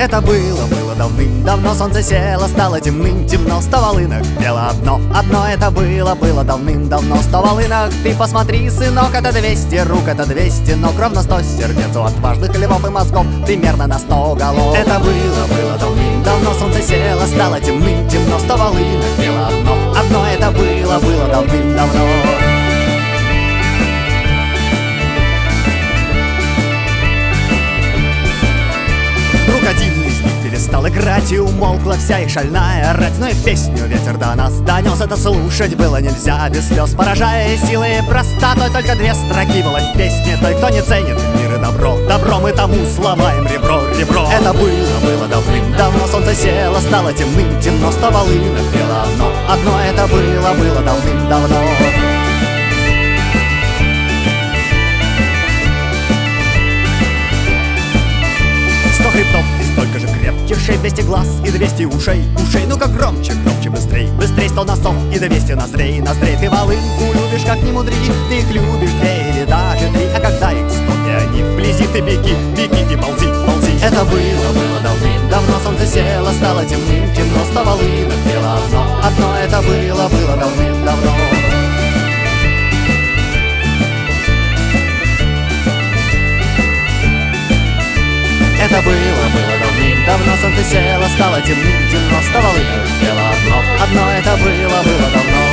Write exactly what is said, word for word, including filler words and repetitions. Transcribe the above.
Это было, было давным-давно. Солнце село, стало темным, темно. Сто волынок пело одно, одно это было, было давным-давно. Сто волынок, ты посмотри, сынок, это двести рук, это двести ног, ровно сто сердец у отважных львов и мозгов, примерно на сто голов. Это было, было давным-давно. Солнце село, стало темным, темно. Сто волынок пело одно, одно это было, было давным-давно. Один из них перестал играть, и умолкла вся их шальная рать. Но и песню ветер до нас донес, это слушать было нельзя без слез. Поражая силой и простотой, только две строки было в песне той, кто не ценит мир и добро. Добро мы тому сломаем ребро, ребро. Это было, было давным-давно. Солнце село, стало темным, темно. Сто волынок пело одно, одно это было, было давным-давно. Сто хребтов и столько же крепких шеи, двести глаз и двести ушей, ушей. Ну-ка громче, громче, быстрей, быстрей. Сто носов и двести ноздрей, ноздрей. Ты волынку любишь, как ни мудри, ты их любишь две или даже три. А когда их сто и они вблизи, ты беги, беги и ползи, ползи. Это было, было давным-давно. Солнце село, стало темным, темно. Сто волынок пело одно, одно это было, было давным-давно. Это было, было давным-давно. Солнце село, стало темным, темно. Сто волынок пело одно, одно это было, было давно.